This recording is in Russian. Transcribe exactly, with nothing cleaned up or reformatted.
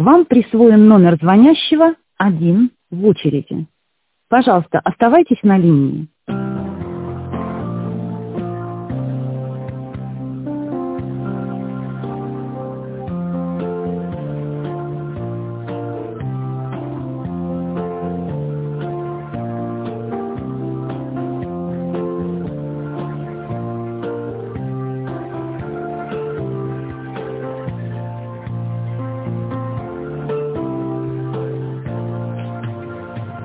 Вам присвоен номер звонящего один в очереди. Пожалуйста, оставайтесь на линии.